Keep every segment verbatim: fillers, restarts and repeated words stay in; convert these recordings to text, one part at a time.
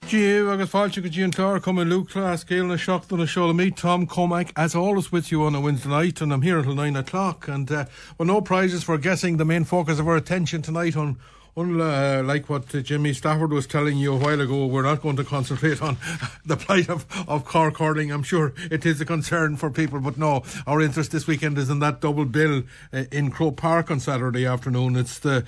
Gee, agus fáilte go dtíon tar cum in Lucla, scéal na seachtain na seola me, Tom Cormack, as always with you on a Wednesday night, and I'm here until nine o'clock, and uh, well, no prizes for guessing the main focus of our attention tonight on Unlike uh, what uh, Jimmy Stafford was telling you a while ago, we're not going to concentrate on the plight of, of Cork hurling. I'm sure it is a concern for people, but no, our interest this weekend is in that double bill uh, in Croke Park on Saturday afternoon. It's the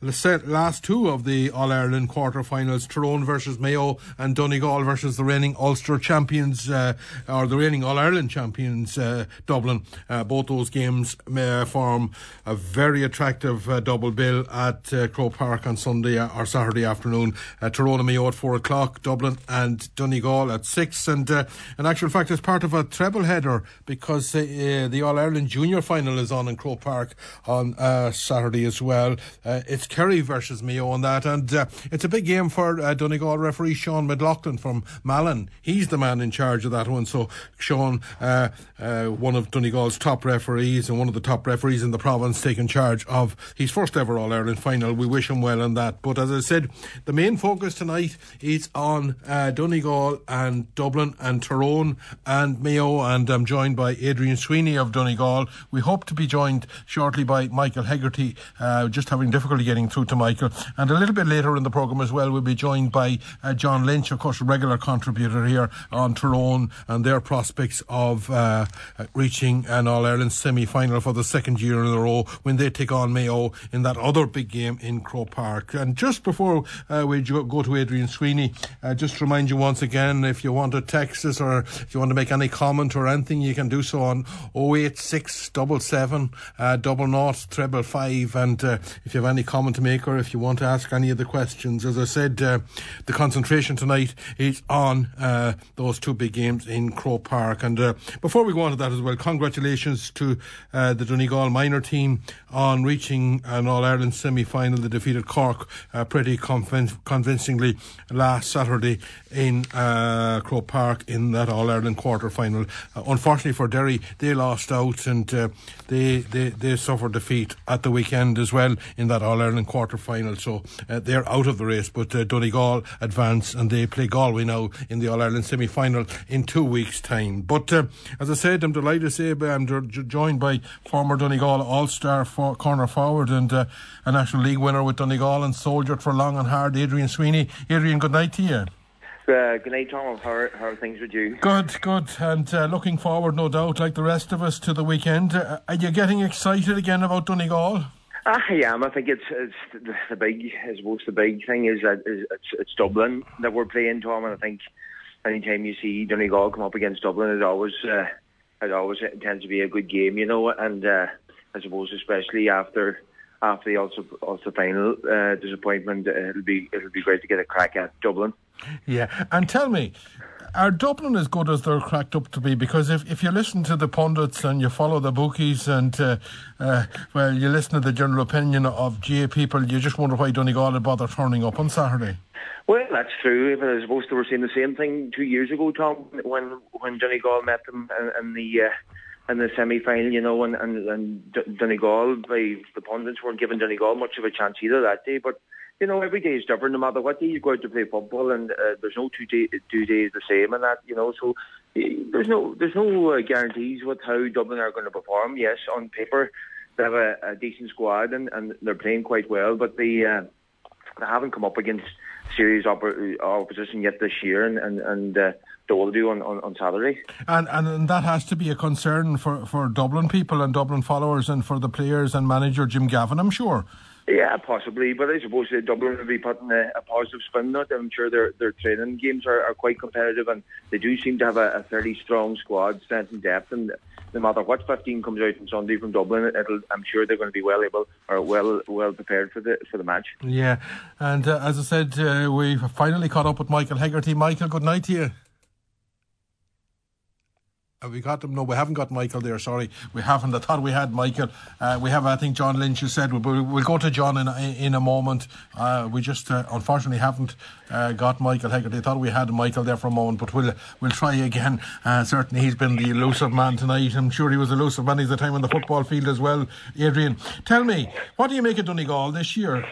last two of the All-Ireland quarter-finals, Tyrone versus Mayo and Donegal versus the reigning Ulster champions, uh, or the reigning All-Ireland champions, uh, Dublin. Uh, both those games uh, form a very attractive uh, double bill at uh, Croke Park on Sunday or Saturday afternoon. uh, Tyrone and Mayo at four o'clock, Dublin and Donegal at six, and uh, in actual fact it's part of a treble header because uh, uh, the All-Ireland junior final is on in Croke Park on uh, Saturday as well. Uh, it's Kerry versus Mayo on that, and uh, it's a big game for uh, Donegal referee Sean McLaughlin from Malin. He's the man in charge of that one, so Sean, uh, uh, one of Donegal's top referees and one of the top referees in the province, taking charge of his first ever All-Ireland final. We wish him well on that. But as I said, the main focus tonight is on uh, Donegal and Dublin and Tyrone and Mayo, and I'm joined by Adrian Sweeney of Donegal. We hope to be joined shortly by Michael Hegarty, uh, just having difficulty getting through to Michael, and a little bit later in the programme as well we'll be joined by uh, John Lynch, of course a regular contributor here on Tyrone and their prospects of uh, reaching an All-Ireland semi-final for the second year in a row when they take on Mayo in that other big game in Croke Park. And just before uh, we go to Adrian Sweeney, uh, just remind you once again, if you want to text us or if you want to make any comment or anything, you can do so on oh eight six seven seven uh, double nought treble five, and uh, if you have any comment to make or if you want to ask any of the questions. As I said, uh, the concentration tonight is on uh, those two big games in Croke Park. And uh, before we go on to that as well, congratulations to uh, the Donegal minor team on reaching an All-Ireland semi-final. They defeated Cork uh, pretty convin- convincingly last Saturday in uh, Croke Park in that All-Ireland quarter-final. Uh, unfortunately for Derry, they lost out, and uh, they, they, they suffered defeat at the weekend as well in that All-Ireland quarter-final, so uh, they're out of the race. But uh, Donegal advance and they play Galway now in the All-Ireland semi-final in two weeks' time. But uh, as I said, I'm delighted to say I'm jo- joined by former Donegal All-Star for corner forward and uh, a National League winner with Donegal and soldiered for long and hard, Adrian Sweeney. Adrian, good night to you. Uh, good night, Tom. How are, how are things with you? Good, good. And uh, looking forward, no doubt, like the rest of us, to the weekend. Uh, are you getting excited again about Donegal? Ah, I am. I think it's it's the, the big, I suppose the big thing is that is, it's, it's Dublin that we're playing, Tom. And I think anytime you see Donegal come up against Dublin, it always uh, it always tends to be a good game, you know. And uh, I suppose especially after after the Ulster, Ulster final uh, disappointment, uh, it'll be it'll be great to get a crack at Dublin. Yeah, and tell me, are Dublin as good as they're cracked up to be? Because if, if you listen to the pundits and you follow the bookies and, uh, uh, well, you listen to the general opinion of G A people, you just wonder why Donegal would bother turning up on Saturday. Well, that's true. I suppose they were saying the same thing two years ago, Tom, when when Donegal met them in, in the uh, in the semi-final, you know, and, and, and Donegal, by the pundits, weren't giving Donegal much of a chance either that day. But you know, every day is different. No matter what day you go out to play football, and uh, there's no two, day, two days the same, and that, you know. So uh, there's no there's no uh, guarantees with how Dublin are going to perform. Yes, on paper they have a, a decent squad, and, and they're playing quite well, but they uh, they haven't come up against serious opp- opposition yet this year, and and, and uh, they will do on, on, on Saturday. And and that has to be a concern for, for Dublin people and Dublin followers, and for the players and manager Jim Gavin, I'm sure. Yeah, possibly, but I suppose uh, Dublin will be putting a, a positive spin on it. I'm sure their their training games are, are quite competitive, and they do seem to have a, a fairly strong squad, strength and depth. And no matter what fifteen comes out on Sunday from Dublin, it'll, I'm sure they're going to be well able or well well prepared for the for the match. Yeah, and uh, as I said, uh, we finally caught up with Michael Hegarty. Michael, good night to you. Have we got them? No, we haven't got Michael there, sorry. We haven't. I thought we had Michael. Uh, we have, I think, John Lynch, you said. We'll, we'll go to John in, in a moment. Uh, we just, uh, unfortunately, haven't uh, got Michael Hegarty. I thought we had Michael there for a moment, but we'll we'll try again. Uh, certainly, he's been the elusive man tonight. I'm sure he was elusive many of the time on the football field as well. Adrian, tell me, what do you make of Donegal this year?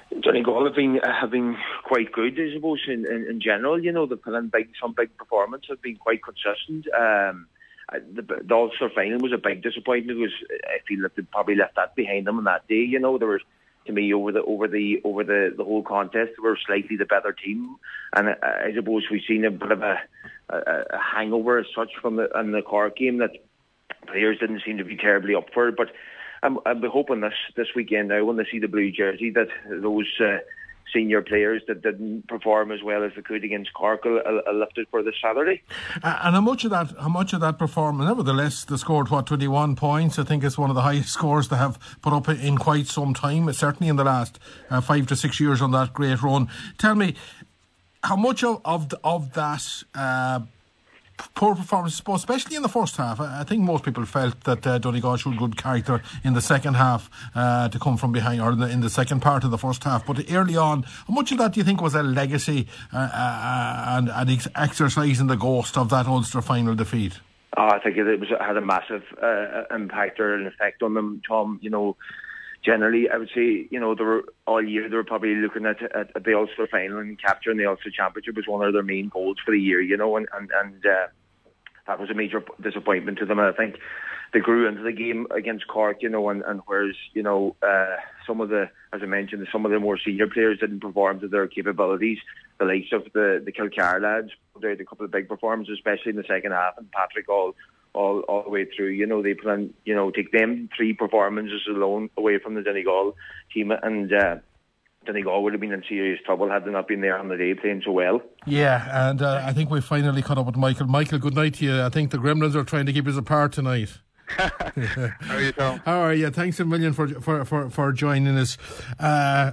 Donegal have been have been quite good, I suppose, in, in, in general. You know, they've put in big, some big performances, have been quite consistent. Um, the, the Ulster final was a big disappointment. It was, I feel that they probably left that behind them on that day. You know, there was, to me, over the over the over the, the whole contest, they were slightly the better team, and I, I suppose we've seen a bit of a, a, a hangover as such from the in the Cork game that players didn't seem to be terribly up for it, but. I'm, I'm hoping this, this weekend now, when they see the blue jersey, that those uh, senior players that didn't perform as well as they could against Cork will, will, will lift it for this Saturday. Uh, and how much of that, how much of that performance? Nevertheless, they scored what twenty-one points. I think it's one of the highest scores they have put up in quite some time. Certainly in the last uh, five to six years on that great run. Tell me, how much of of, the, of that? Uh, Poor performance, especially in the first half. I think most people felt that uh, Donegal showed good character in the second half uh, to come from behind, or in the, in the second part of the first half. But early on, how much of that do you think was a legacy uh, uh, and, and ex- exercising the ghost of that Ulster final defeat? Oh, I think it was it had a massive uh, impact or an effect on them, Tom. You know, generally, I would say, you know, they were all year they were probably looking at, at, at the Ulster final, and capturing the Ulster Championship was one of their main goals for the year, you know, and and, and uh, that was a major disappointment to them. And I think they grew into the game against Cork, you know, and, and whereas, you know, uh, some of the, as I mentioned, some of the more senior players didn't perform to their capabilities. The likes of the, the Kilcar lads, they had a couple of big performances, especially in the second half, and Patrick all all all the way through. You know, they plan, you know, take them three performances alone away from the Donegal team, and uh, Donegal would have been in serious trouble had they not been there on the day playing so well. Yeah, and uh, I think we finally caught up with Michael. Michael, good night to you. I think the Gremlins are trying to keep us apart tonight. How are you, Tom? How are you? Thanks a million for for for, for joining us. Uh,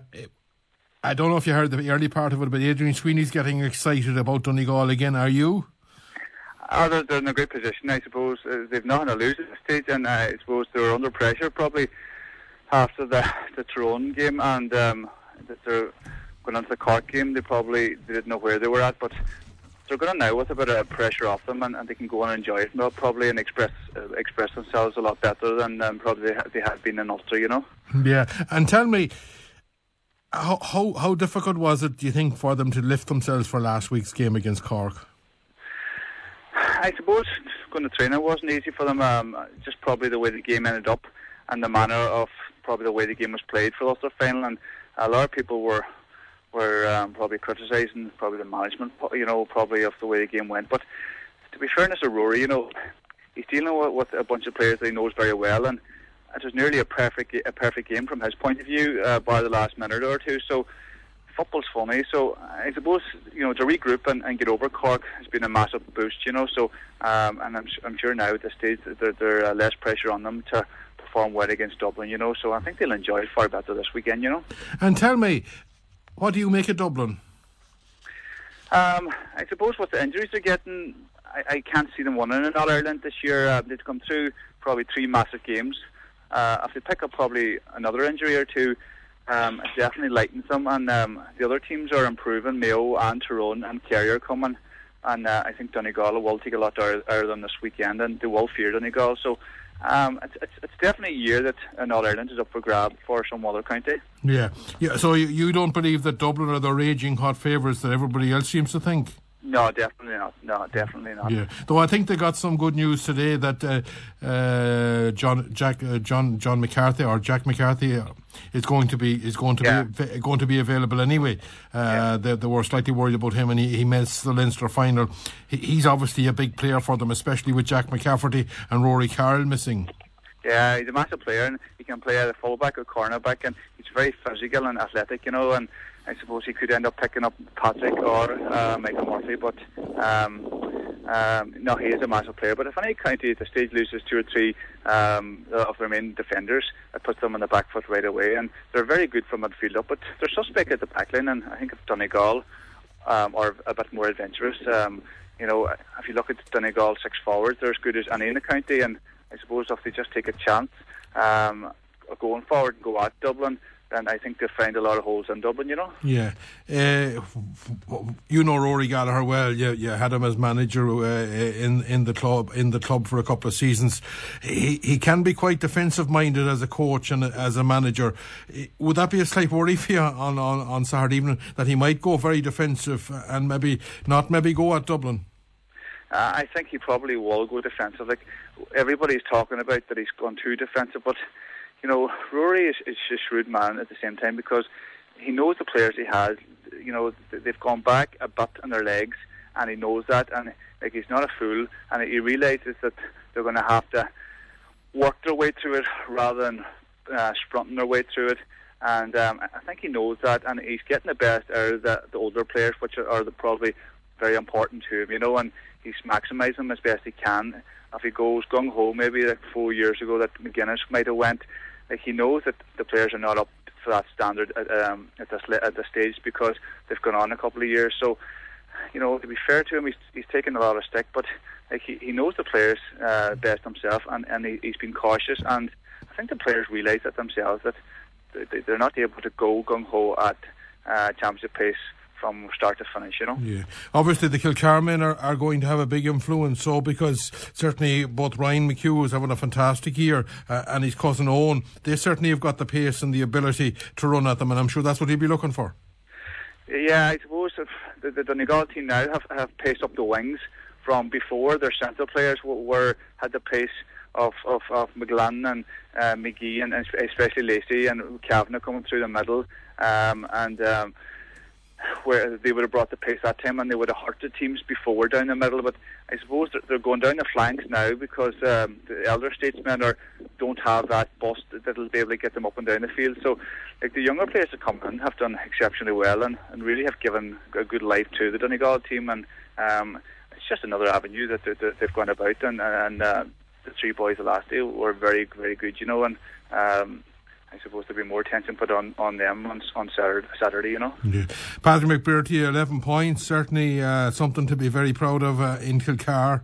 I don't know if you heard the early part of it, but Adrian Sweeney's getting excited about Donegal again. Are you? Oh, they're, they're in a great position, I suppose. Uh, they've nothing to lose at this stage, and uh, I suppose they were under pressure probably after the the Tyrone game, and um, that they're going on to the Cork game. They probably they didn't know where they were at, but they're going on now with a bit of pressure off them, and, and they can go on and enjoy it well, probably, and express uh, express themselves a lot better than um, probably they, ha- they had been in Ulster, you know. Yeah, and tell me, how, how how difficult was it, do you think, for them to lift themselves for last week's game against Cork? I suppose going to train it wasn't easy for them. Um, just probably the way the game ended up, and the manner of probably the way the game was played for the Ulster final, and a lot of people were were um, probably criticising probably the management, you know, probably of the way the game went. But to be fairness to Rory, you know, he's dealing with, with a bunch of players that he knows very well, and it was nearly a perfect a perfect game from his point of view, uh, bar the last minute or two. So football's funny. So I suppose, you know, to regroup and, and get over Cork has been a massive boost, you know. So um, and I'm I'm sure now at this stage there there uh, less pressure on them to perform well against Dublin, you know. So I think they'll enjoy it far better this weekend, you know. And tell me, what do you make of Dublin? Um, I suppose with the injuries they're getting, I, I can't see them winning in All Ireland this year. Uh, they've come through probably three massive games. Uh, if they pick up probably another injury or two, um, it definitely lightens them. And um, the other teams are improving. Mayo and Tyrone and Kerry are coming. And uh, I think Donegal will take a lot out, out of them this weekend, and they will fear Donegal. So um, it's, it's it's definitely a year that an All Ireland is up for grab for some other county. Yeah, yeah. So you, you don't believe that Dublin are the raging hot favourites that everybody else seems to think? No, definitely not. No, definitely not. Yeah, though I think they got some good news today that uh, uh, John Jack uh, John John McCarthy or Jack McCarthy uh, is going to be is going to yeah. be going to be available anyway. Uh, yeah. they, they were slightly worried about him, and he, he missed the Leinster final. He, he's obviously a big player for them, especially with Jack McCafferty and Rory Carroll missing. Yeah, he's a massive player, and he can play either fullback or cornerback, and he's very physical and athletic, you know, and I suppose he could end up picking up Patrick or uh, Michael Murphy, but um, um, no, he is a massive player. But if any county at the stage loses two or three um, of their main defenders, it puts them on the back foot right away, and they're very good from midfield up, but they're suspect at the back line, and I think if Donegal um, are a bit more adventurous, um, you know, if you look at Donegal six forwards, they're as good as any in the county, and I suppose if they just take a chance um, going forward and go at Dublin, then I think they'll find a lot of holes in Dublin, you know. Yeah. Uh, you know Rory Gallagher well. You, you had him as manager uh, in in the club in the club for a couple of seasons. He he can be quite defensive minded as a coach and as a manager. Would that be a slight worry for you on, on, on Saturday evening, that he might go very defensive and maybe not maybe go at Dublin? Uh, I think he probably will go defensive. Like, everybody's talking about that he's gone too defensive, but you know, Rory is, is a shrewd man at the same time, because he knows the players he has. You know, they've gone back a bit on their legs, and he knows that, and like, he's not a fool, and he realises that they're going to have to work their way through it rather than uh, sprinting their way through it. And um, I think he knows that, and he's getting the best out of the, the older players, which are, are the, probably very important to him, you know, and he's maximising them as best he can. If he goes gung-ho, maybe like four years ago that McGuinness might have went, like, he knows that the players are not up for that standard at, um, at this at this stage, because they've gone on a couple of years. So, you know, to be fair to him, he's he's taken a lot of stick, but like, he, he knows the players uh, best himself, and, and he, he's been cautious, and I think the players realise that themselves, that they, they're not able to go gung-ho at uh, championship pace from start to finish, you know. Yeah. Obviously the Kilcar men are, are going to have a big influence, so, because certainly both Ryan McHugh is having a fantastic year uh, and his cousin Owen, they certainly have got the pace and the ability to run at them, and I'm sure that's what he'll be looking for. Yeah, I suppose if the, the Donegal team now have, have paced up the wings from before. Their central players were had the pace of, of, of McGlynn and uh, McGee, and especially Lacey and Kavanagh coming through the middle, um, and um, where they would have brought the pace that time, and they would have hurt the teams before down the middle. But I suppose they're going down the flanks now, because um, the elder statesmen are don't have that bust that'll be able to get them up and down the field. So, like, the younger players that come in have done exceptionally well, and, and really have given a good life to the Donegal team, and um, it's just another avenue that, that, that they've gone about, and, and uh, the three boys the last day were very, very good, you know, and um, I suppose there'll be more attention put on, on them on, on Saturday, Saturday, you know. Yeah. Patrick McBrearty, eleven points, certainly uh, something to be very proud of uh, in Kilcar.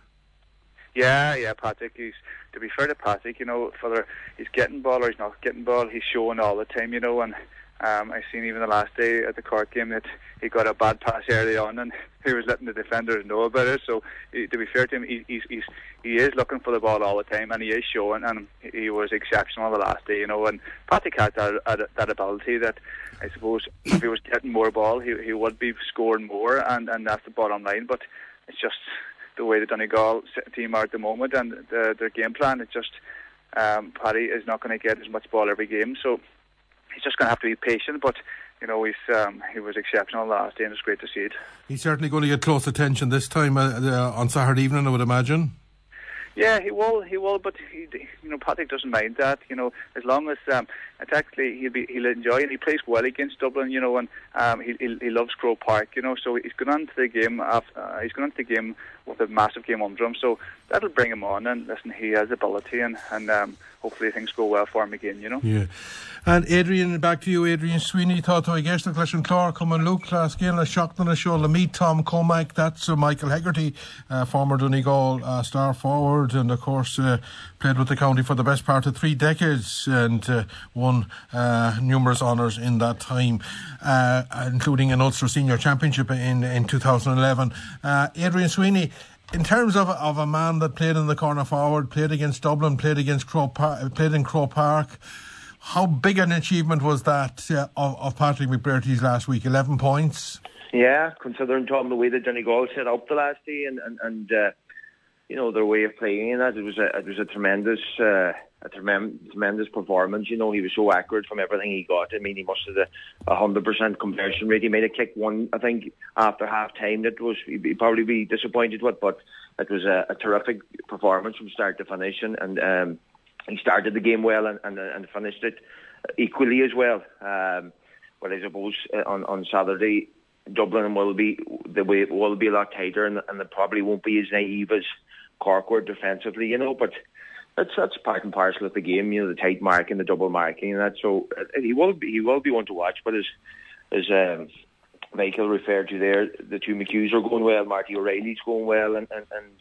Yeah, yeah, Patrick, he's, to be fair to Patrick, you know, whether he's getting ball or he's not getting ball, he's showing all the time, you know, and um, I've seen even the last day at the Cork game that he got a bad pass early on, and he was letting the defenders know about it. So, he, to be fair to him, he, he's, he's, he is looking for the ball all the time, and he is showing, and he was exceptional the last day, you know. And Patrick has that, that ability that, I suppose, if he was getting more ball, he, he would be scoring more, and, and that's the bottom line. But it's just the way the Donegal team are at the moment, and the, their game plan. It's just um, Paddy is not going to get as much ball every game, so he's just going to have to be patient. But you know, he's um, he was exceptional last day, and it's great to see it. He's certainly going to get close attention this time uh, uh, on Saturday evening, I would imagine. Yeah, he will. He will, but he, you know, Patrick doesn't mind that. You know, as long as um, it's actually he'll be he'll enjoy it. He plays well against Dublin, you know, and um, he, he he loves Croke Park, you know. So he's gone on to the game. After, uh, he's gone on to the game with a massive game under him. So that'll bring him on. And listen, he has ability, and and um, hopefully things go well for him again, you know. Yeah. And Adrian, back to you, Adrian Sweeney. Thought to I guess the Clash and Clark come on Luke last game. A shocked on a show. Meet Tom Cormack. That's uh, Michael Hegarty, uh, former Donegal uh, star forward, and of course uh, played with the county for the best part of three decades, and uh, won uh, numerous honours in that time, uh, including an Ulster Senior Championship in in two thousand eleven. Uh, Adrian Sweeney, in terms of of a man that played in the corner forward, played against Dublin, played against Croke Park, played in Croke Park, how big an achievement was that uh, of, of Patrick McBrearty's last week? eleven points. Yeah, considering Tom the way that Donegal set up the last day, and and, and uh, you know, their way of playing in that, it was a it was a tremendous uh, a tremendous tremendous performance. You know, he was so accurate from everything he got. I mean, he must have a hundred percent conversion rate. He made a kick one, I think, after half time. That was he'd probably be disappointed with, but it was a, a terrific performance from start to finish, and. and um, He started the game well and, and, and finished it equally as well. Um, well, I suppose uh, on, on Saturday, Dublin will be the way will be a lot tighter, and, and they probably won't be as naive as Cork were defensively, you know. But that's that's part and parcel of the game, you know, the tight marking, the double marking, and that. So uh, he will be he will be one to watch. But as as um, Michael referred to there, the two McHughes are going well. Marty O'Reilly's going well, and and, and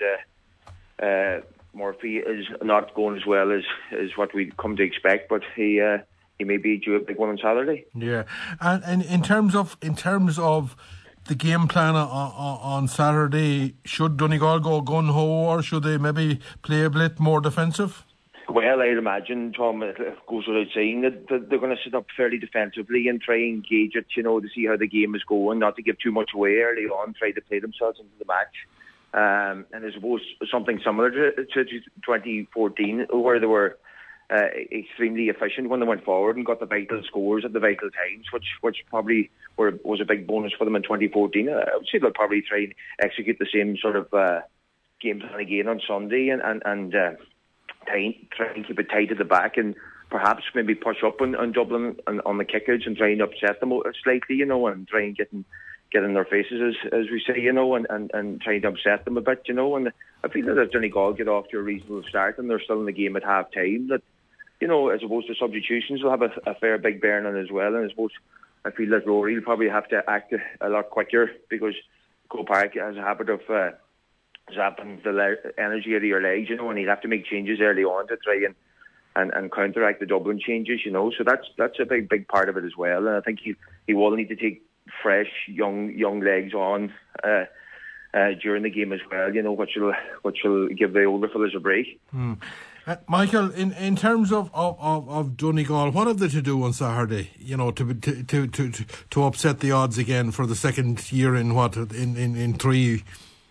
uh, uh, Murphy is not going as well as, as what we come to expect, but he uh, he may be due a big one on Saturday. Yeah, and, and in terms of in terms of the game plan on, on, on Saturday, should Donegal go gun ho, or should they maybe play a bit more defensive? Well, I'd imagine, Tom, it goes without saying that they're going to sit up fairly defensively and try and gauge it, you know, to see how the game is going, not to give too much away early on, try to play themselves into the match. Um, and I suppose something similar to, to twenty fourteen, where they were uh, extremely efficient when they went forward and got the vital scores at the vital times, which which probably were, was a big bonus for them in twenty fourteen. I would say they'll probably try and execute the same sort of uh, game plan again on Sunday and, and, and uh, try, try and keep it tight at the back and perhaps maybe push up on, on Dublin and on the kickouts and try and upset them slightly, you know, and try and get in, get in their faces, as, as we say, you know, and, and, and try to upset them a bit, you know. And I feel that if Donegal get off to a reasonable start and they're still in the game at half time, that, you know, as opposed to substitutions, will have a, a fair big bearing on it as well. And I suppose I feel that Rory will probably have to act a, a lot quicker because Croke Park has a habit of uh, zapping the le- energy out of your legs, you know, and he'll have to make changes early on to try and, and, and counteract the Dublin changes, you know. So that's that's a big, big part of it as well. And I think he, he will need to take fresh, young young legs on uh, uh, during the game as well, you know, which will, which will give the older fellas a break. Hmm. Uh, Michael, in, in terms of, of, of, of Donegal, what have they to do on Saturday? You know, to to to to, to upset the odds again for the second year in what in, in, in three.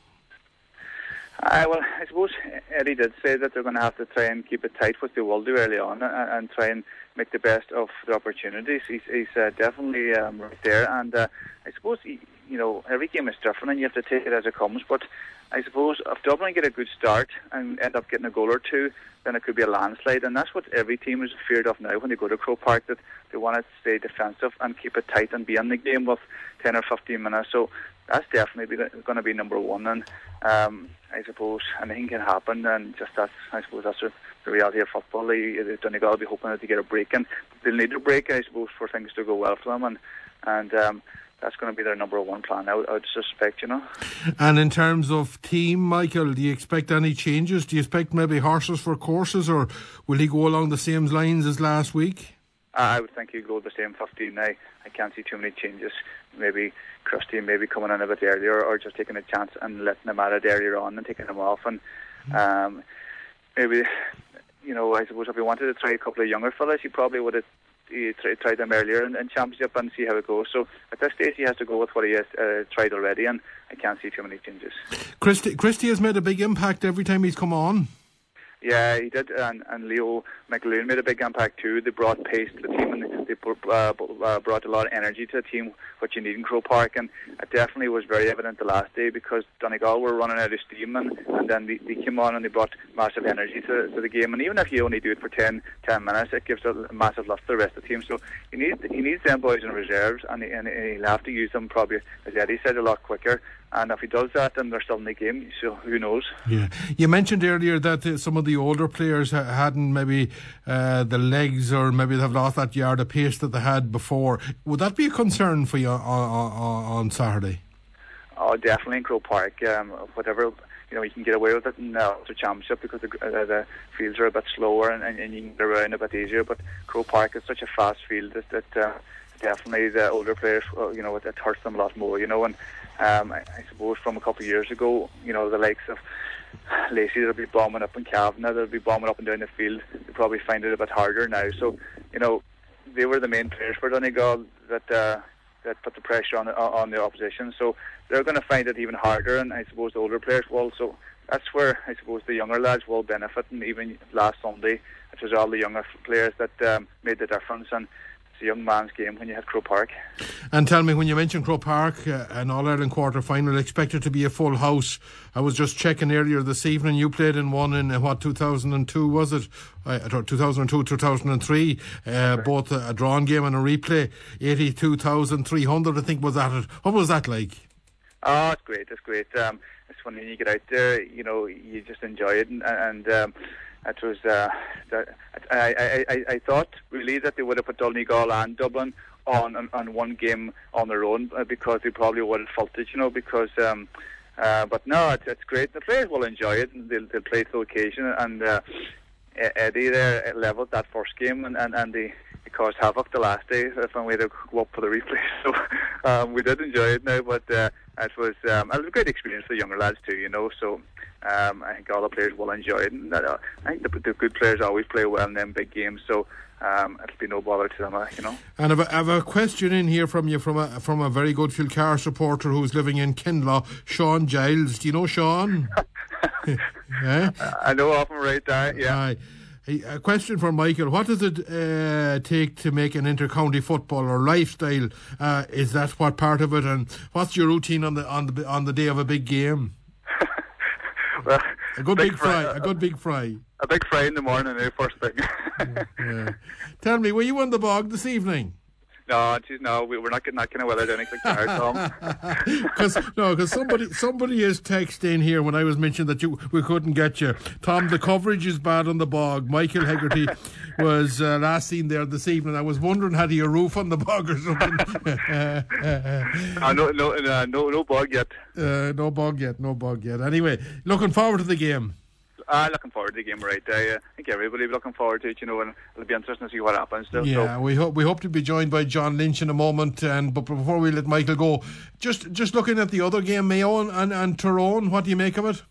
Uh, well, I suppose Eddie did say that they're going to have to try and keep it tight, which they will do early on, and, and try and make the best of the opportunities. He's, he's uh, definitely um, right there, and uh, I suppose he, you know, every game is different, and you have to take it as it comes. But I suppose if Dublin get a good start and end up getting a goal or two, then it could be a landslide, and that's what every team is feared of now when they go to Croke Park, that they want to stay defensive and keep it tight and be in the game with ten or fifteen minutes. So that's definitely going to be number one, and um, I suppose anything can happen, and just that's, I suppose that's the reality of football. They, Donegal will be hoping that they get a break, and they'll need a break, I suppose, for things to go well for them, and and um, that's going to be their number one plan, I would, I would suspect, you know. And in terms of team, Michael, do you expect any changes? Do you expect maybe horses for courses, or will he go along the same lines as last week? I would think he'd go the same fifteen now. I can't see too many changes. Maybe Christie maybe coming in a bit earlier, or just taking a chance and letting them at it earlier on and taking them off. And um, maybe, you know, I suppose if he wanted to try a couple of younger fellas, he probably would have he tried, tried them earlier in, in Championship and see how it goes. So at this stage, he has to go with what he has uh, tried already, and I can't see too many changes. Christie, Christie has made a big impact every time he's come on. Yeah, he did, and, and Leo McAloon made a big impact too. They brought pace to the team, and they uh, brought a lot of energy to the team, which you need in Croke Park, and it definitely was very evident the last day, because Donegal were running out of steam, and, and then they, they came on and they brought massive energy to, to the game. And even if you only do it for ten, ten minutes, it gives a massive lift to the rest of the team. So he needs he needs them boys in reserves, and, and he'll have to use them probably, as Eddie said, a lot quicker. And if he does that, then they're still in the game, so who knows. Yeah, you mentioned earlier that uh, some of the older players ha- hadn't maybe uh, the legs, or maybe they've lost that yard of pace that they had before. Would that be a concern for you on, on, on Saturday? Oh, definitely in Croke Park. Um, whatever, you know, you can get away with it in the Ulster Championship because the, uh, the fields are a bit slower, and, and, and you can get around a bit easier. But Croke Park is such a fast field that, that uh, definitely the older players, uh, you know, it, it hurts them a lot more, you know. And Um, I, I suppose from a couple of years ago, you know, the likes of Lacey that'll be bombing up in Kavanagh, that'll be bombing up and down the field, they probably find it a bit harder now. So, you know, they were the main players for Donegal that uh, that put the pressure on on the opposition. So they're going to find it even harder, and I suppose the older players will. So that's where I suppose the younger lads will benefit. And even last Sunday, it was all the younger players that um, made the difference. And it's a young man's game when you hit Croke Park. And tell me, when you mentioned Croke Park, uh, an All-Ireland quarter-final, expected to be a full house. I was just checking earlier this evening, you played in one in, uh, what, two thousand two, was it? Uh, two thousand two, two thousand three, uh, both a, a drawn game and a replay. eighty-two thousand three hundred, I think, was at it. What was that like? Oh, it's great, it's great. Um, it's when you get out there, you know, you just enjoy it, and, and um, it was. Uh, that, I, I, I, I thought really that they would have put Donegal and Dublin on, on on one game on their own, uh, because they probably would have felt it, you know. Because, um, uh, but no, it's, it's great. The players will enjoy it, and they'll, they'll play to the occasion. And uh, Eddie there leveled that first game, and and, and they it caused havoc the last day if we had to go up for the replay. So um, we did enjoy it now, but uh, it was um, it was a great experience for the younger lads too, you know. So um, I think all the players will enjoy it. And, uh, I think the, the good players always play well in them big games, so um, it'll be no bother to them, uh, you know. And I have, a, I have a question in here from you from a from a very good Phil Carr supporter who's living in Kinlaw, Sean Giles. Do you know Sean? Yeah? I know of him right there. Yeah. Aye. A question for Michael. What does it uh, take to make an inter-county football or lifestyle? Uh, is that what part of it? And what's your routine on the on the on the day of a big game? Well, a good big, big fry, fry. A good big fry. A big fry in the morning, eh, first thing. yeah, yeah. Tell me, were you on the bog this evening? No, geez, no, we, we're not getting that kind of weather down like that, Tom. Cause, no, because somebody somebody is texting here when I was mentioning that you we couldn't get you. Tom, the coverage is bad on the bog. Michael Hegarty was uh, last seen there this evening. I was wondering, had he a roof on the bog or something? uh, no, no, uh, no, no bog yet. Uh, no bog yet, no bog yet. Anyway, looking forward to the game. Uh, looking forward to the game right there. Uh, I think everybody will be looking forward to it, you know, and it'll be interesting to see what happens. Still, yeah, so. we hope we hope to be joined by John Lynch in a moment. And but before we let Michael go, just just looking at the other game, Mayo and, and, and Tyrone, what do you make of it?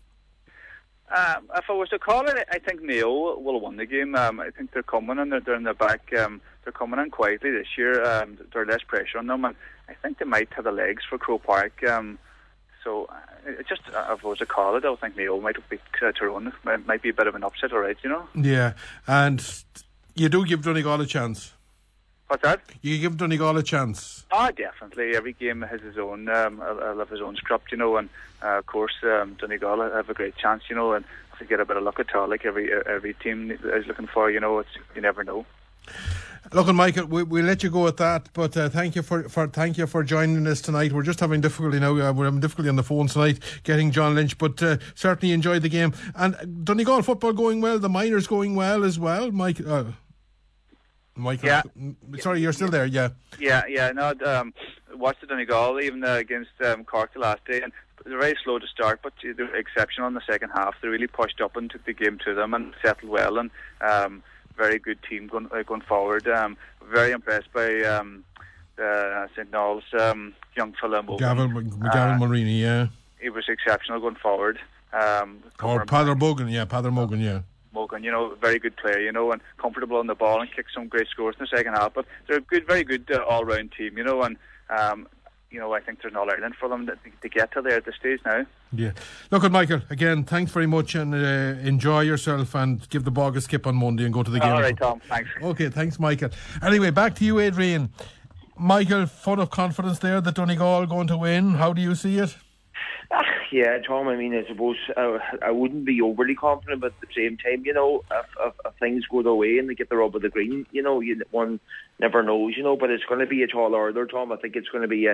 Um, if I was to call it, I think Mayo will win the game. Um, I think they're coming and they're, they're in the back. Um, they're coming in quietly this year. Um, there's less pressure on them, and I think they might have the legs for Croke Park. Um, So, uh, it just, uh, if I was to call it, I would think Mayo might beat uh, Tyrone. It might be a bit of an upset, all right, you know? Yeah, and you do give Donegal a chance. What's that? You give Donegal a chance. Oh, definitely. Every game has his own, um, I'll have his own script, you know, and uh, of course, um, Donegal have a great chance, you know, and if you get a bit of luck at all, like every every team is looking for, you know, it's, you never know. Look, Michael, we, we'll let you go at that, but uh, thank you for, for thank you for joining us tonight. We're just having difficulty now. Uh, we're having difficulty on the phone tonight getting John Lynch, but uh, certainly enjoyed the game. And Donegal football going well, the minors going well as well. Mike, uh, Michael, yeah. sorry, you're still there, yeah. Yeah, yeah. No, um, watched the Donegal even uh, against um, Cork the last day, and they're very slow to start, but they were exceptional in the second half. They really pushed up and took the game to them and settled well. And um, very good team going uh, going forward. Um, very impressed by um, uh, Saint Noel's um, young fella, Gavin, Gavin uh, Marini, yeah. He was exceptional going forward. Um, or Padder Mogan, yeah, Padder Mogan, yeah. Mogan, you know, very good player, you know, and comfortable on the ball and kicked some great scores in the second half. But they're a good, very good uh, all-round team, you know, and um, you know, I think there's an All-Ireland for them to, to get to there at this stage now. Yeah. Look at Michael, again, thanks very much, and uh, enjoy yourself and give the bog a skip on Monday and go to the game. All right, Tom, thanks. Okay, thanks, Michael. Anyway, back to you, Adrian. Michael, full of confidence there that Donegal going to win. How do you see it? Ah, yeah, Tom, I mean, I suppose uh, I wouldn't be overly confident, but at the same time, you know, if, if, if things go their way and they get the rub of the green, you know, you, one never knows, you know, but it's going to be a tall order, Tom. I think it's going to be a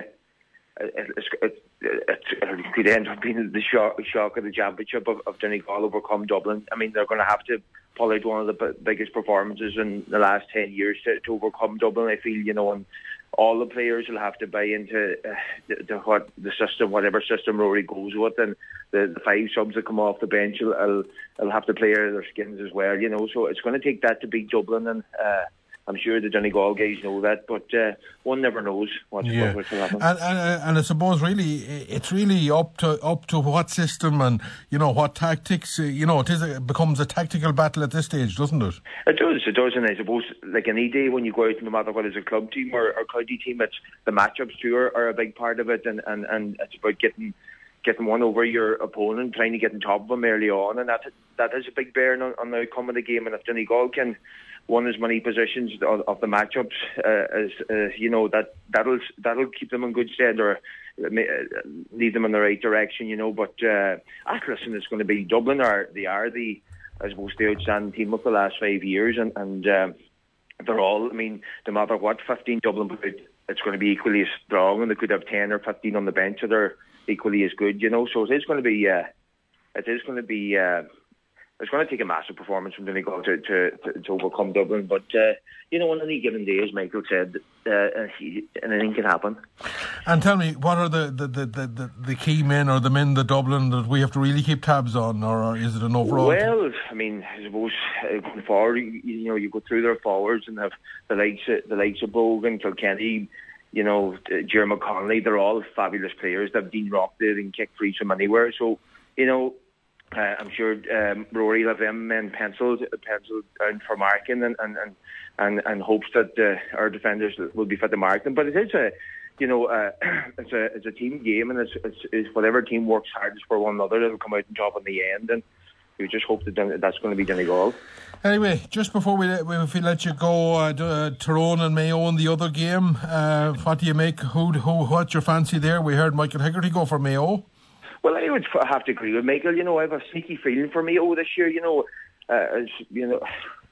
It's, it, it, it could end up being the shock, shock of the championship of, of Donegal overcome Dublin. I mean, they're going to have to pull out one of the b- biggest performances in the last ten years to, to overcome Dublin, I feel, you know, and all the players will have to buy into uh, the, the, what the system, whatever system Rory goes with, and the, the five subs that come off the bench will, will, will have to play out of their skins as well, you know, so it's going to take that to beat Dublin, and uh, I'm sure the Donegal guys know that, but uh, one never knows what's yeah. what will happen. And, and, and I suppose really, it's really up to up to what system and you know what tactics. You know, it is a, it becomes a tactical battle at this stage, doesn't it? It does, it does, and I suppose like any day when you go out, no matter what is a club team or, or county team, it's the matchups too are, are a big part of it, and, and, and it's about getting. getting one over your opponent, trying to get on top of them early on, and that that is a big bearing on, on the outcome of the game. And if Donegal can win as many positions of, of the matchups uh, as uh, you know, that that'll that'll keep them in good stead or lead them in the right direction, you know. But uh, ah, listen, it's going to be Dublin are they are the I suppose the outstanding team of the last five years, and and um, they're all. I mean, no matter what, fifteen Dublin put out, it's going to be equally as strong, and they could have ten or fifteen on the bench, so they're equally as good, you know. So it is going to be, uh, it is going to be, uh, it's going to take a massive performance from Donegal to, to, to, to overcome Dublin. But, uh, you know, on any given day, as Michael said, uh, he, anything can happen. And tell me, what are the, the, the, the, the key men or the men in the Dublin that we have to really keep tabs on, or is it an overall? Well, I mean, I suppose uh, going forward, you, you know, you go through their forwards and have the likes of, the likes of Bogan, Kilkenny, you know, Jeremy Connolly. They're all fabulous players. They've Dean Rock there and kick free from anywhere. So, you know, uh, I'm sure um, Rory will have them men penciled, penciled down for marking and and, and, and, and hopes that uh, our defenders will be fit to mark them. But it is a, you know, uh, it's a it's a team game, and it's, it's, it's whatever team works hardest for one another, that'll come out on top in the end. And we just hope that that's going to be Donegal. Anyway, just before we let, if we let you go, uh, uh, Tyrone and Mayo in the other game, uh, what do you make? Who, who, what's your fancy there? We heard Michael Hegarty go for Mayo. Well, I would have to agree with Michael. You know, I have a sneaky feeling for Mayo this year. You know, uh, as, you know,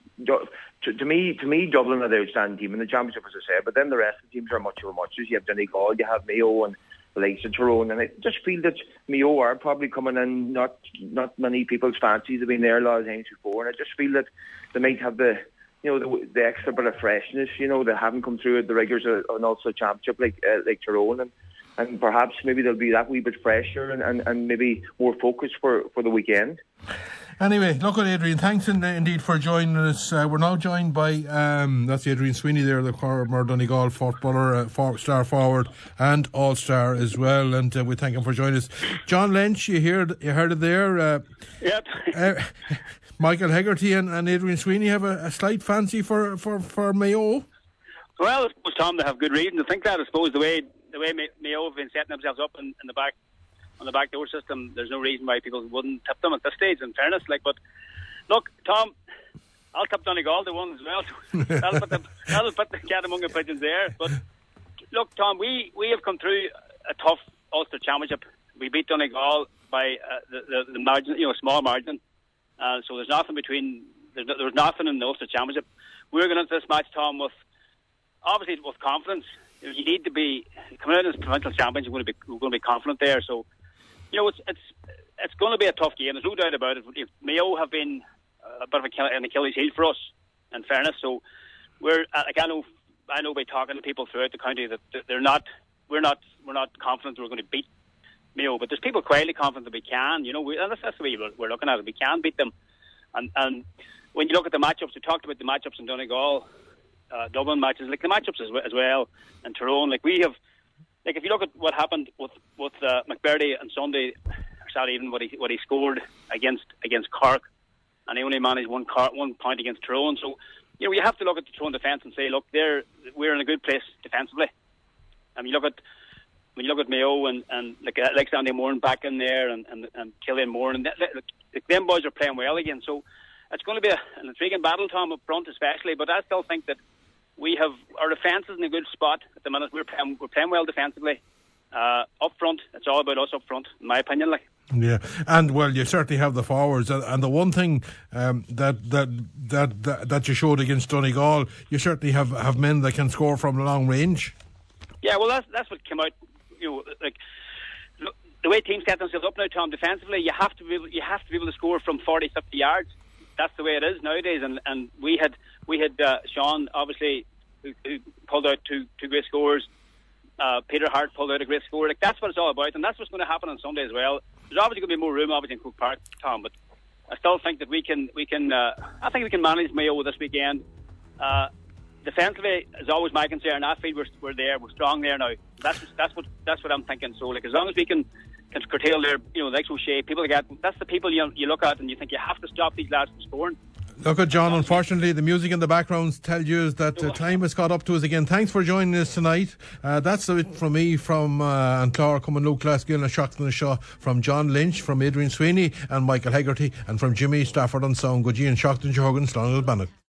to, to me, to me, Dublin are the outstanding team in the championship, as I said. But then the rest of the teams are much of a muchness. You have Donegal, you have Mayo, and the likes of Tyrone, and I just feel that Mayo are probably coming in not not many people's fancies have been there a lot of times before, and I just feel that they might have the you know the, the extra bit of freshness. You know, they haven't come through the rigours of an Ulster Championship like uh, like Tyrone, and and perhaps maybe they'll be that wee bit fresher and, and, and maybe more focused for, for the weekend. Anyway, look at Adrian. Thanks in, indeed for joining us. Uh, we're now joined by, um, that's Adrian Sweeney there, the former Donegal footballer, uh, for, star forward and all-star as well. And uh, we thank him for joining us. John Lynch, you heard, you heard it there. Uh, yep. uh, Michael Hegarty and, and Adrian Sweeney have a, a slight fancy for, for, for Mayo. Well, I suppose, Tom, they have good reason to think that. I suppose the way the way Mayo have been setting themselves up in, in the back on the back door system, there's no reason why people wouldn't tip them at this stage, in fairness. Like, but look, Tom, I'll tip Donegal to one as well. So that'll put the that'll put the cat among the pigeons there. But look, Tom, we, we have come through a tough Ulster Championship. We beat Donegal by uh, the, the the margin, you know, small margin. Uh, so there's nothing between. There's, there's nothing in the Ulster Championship. We're going into this match, Tom, with obviously with confidence. You need to be coming out as provincial champions. You're going to be we're going to be confident there. So, you know, it's it's it's going to be a tough game. There's no doubt about it. Mayo have been a bit of an Achilles heel for us, in fairness. So, we're like I know I know by talking to people throughout the county that they're not we're not we're not confident we're going to beat Mayo, but there's people quietly confident that we can. You know, we, and that's, that's the way we're looking at it. We can beat them, and and when you look at the matchups, we talked about the matchups in Donegal. Uh, Dublin matches, like the matchups as well, as well, and Tyrone. Like we have, like if you look at what happened with with uh, McBurdy on Sunday, or Saturday even, what he what he scored against against Cork, and he only managed one car, one point against Tyrone. So you know you have to look at the Tyrone defence and say, look, they're we're in a good place defensively. And you look at when you look at Mayo and and like Alexander Moore back in there, and and, and Killian Moore, and that, like, like, them boys are playing well again. So it's going to be a, an intriguing battle, Tom, up front especially. But I still think that we have our defence is in a good spot at the minute. We're playing, we're playing well defensively. Uh, up front, it's all about us up front, in my opinion. Like, yeah, and well, you certainly have the forwards, and, and the one thing um, that, that that that that you showed against Donegal, you certainly have, have men that can score from long range. Yeah, well, that's that's what came out. You know, like look, the way teams set themselves up now, Tom, defensively, you have to be able, you have to be able to score from forty, fifty yards. That's the way it is nowadays, and and we had we had uh, Sean obviously who, who pulled out two two great scores. Uh, Peter Hart pulled out a great score. Like that's what it's all about, and that's what's going to happen on Sunday as well. There's obviously going to be more room, obviously, in Croke Park, Tom, but I still think that we can we can uh, I think we can manage Mayo this weekend. Uh, defensively is always my concern. I feel we're we're there, we're strong there now. That's that's what that's what I'm thinking. So like as long as we can. Can curtail their, you know, the actual shape. People like that, that's the people you, you look at and you think you have to stop these lads from scoring. Look at John, unfortunately the music in the background tells you that uh, time has caught up to us again. Thanks for joining us tonight. Uh, that's it from me, from uh, and Clara coming Luke Glasgow and Shockton Shaw, from John Lynch, from Adrian Sweeney and Michael Hegarty, and from Jimmy Stafford on sound. Good G and Shockton Jogan, Slán Bannock.